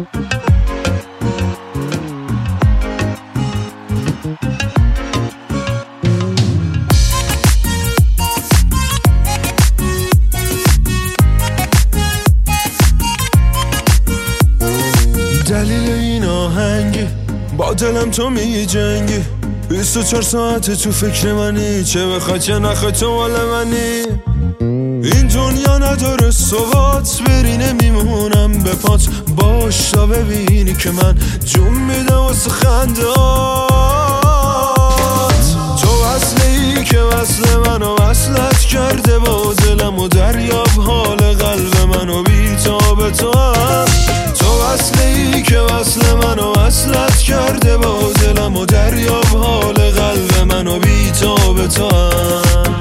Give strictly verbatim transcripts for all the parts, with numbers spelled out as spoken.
دلیل این آهنگی با دلم تو می جنگی، بیست و چهار ساعت تو فکر منی، چه بخوای چه نخوای تو مال منی. این دنیا نداره ثبات، بری نمیمونم به پات، باش تا ببینی که من جون میدم واسه خندات. تو وصلی که وصل منو وصلت کرده با دلم، و دریاب حال قلب منو بی تا به تو هم. تو وصلی که وصل منو وصلت کرده با دلم، و دریاب حال قلب منو بی تا به تو هم.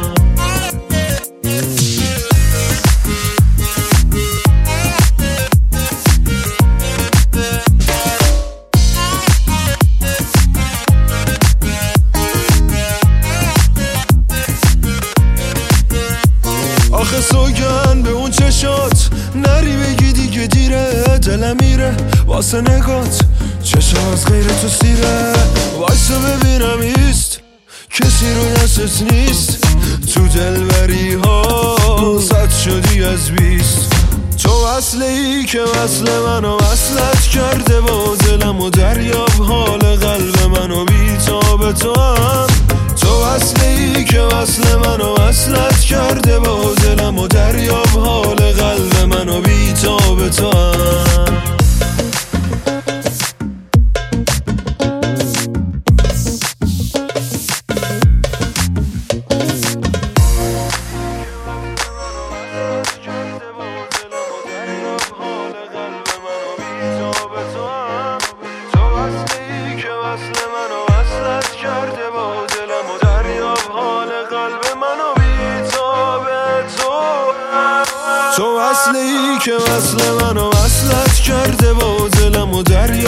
آخه سوگن به اون چشات، نری بگی دیگه دیره، دلم میره واسه نگات، چشم از غیر تو سیره. وایسا ببینم ایست، کسی رو دستت نیست، تو دلبری ها صد شدی از بیست. تو وصلی که وصل منو وصلت کرده با دلم، و دریاب حال قلب منو بی تا به تو هم. تو وصلی که وصل منو وصلت کرده با دلم، و دریاب حال قلب منو بی تا به تو هم. تو وصلی که وصل منو وصلت کرده با دلم، و دریا